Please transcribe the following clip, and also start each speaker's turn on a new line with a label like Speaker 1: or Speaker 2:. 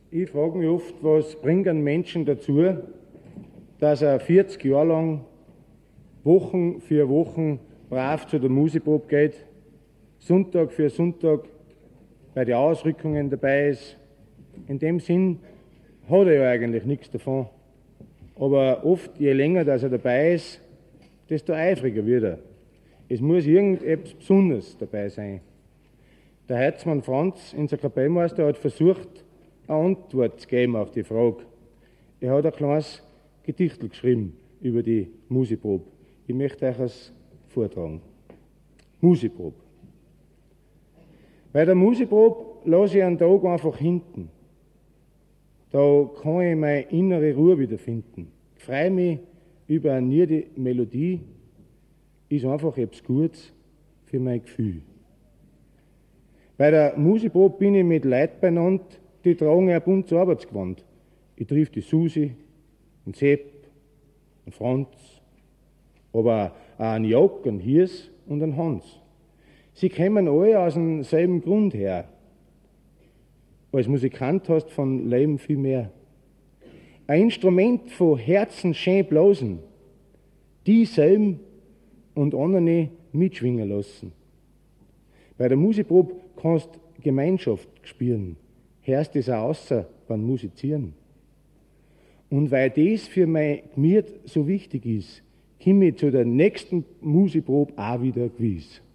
Speaker 1: Ich frage mich oft, was bringt einen Menschen dazu, dass er 40 Jahre lang Wochen für Wochen brav zu der Musikprobe geht, Sonntag für Sonntag bei den Ausrückungen dabei ist. In dem Sinn hat er ja eigentlich nichts davon. Aber oft, je länger dass er dabei ist, desto eifriger wird er. Es muss irgendetwas Besonderes dabei sein. Der Herzmann Franz, unser Kapellmeister, hat versucht, eine Antwort zu geben auf die Frage. Er hat ein kleines Gedichtel geschrieben über die Musikprobe. Ich möchte euch es vortragen. Musikprobe. Bei der Musikprobe lasse ich einen Tag einfach hinten. Da kann ich meine innere Ruhe wiederfinden. Ich freue mich über eine niede Melodie, ist einfach etwas Gutes für mein Gefühl. Bei der Musikprobe bin ich mit Leuten beieinander, die tragen ein buntes Arbeitsgewand. Ich triff die Susi, den Sepp, den Franz, aber auch einen Jock, einen Hirs und einen Hans. Sie kommen alle aus demselben Grund her. Als Musikant hast du von Leben viel mehr. Ein Instrument von Herzen schön blasen, dieselben und andere mitschwingen lassen. Bei der Musikprobe kannst du Gemeinschaft spüren, hörst es auch außer beim Musizieren. Und weil das für mein Gemüt so wichtig ist, komme ich zu der nächsten Musikprobe auch wieder gewiss.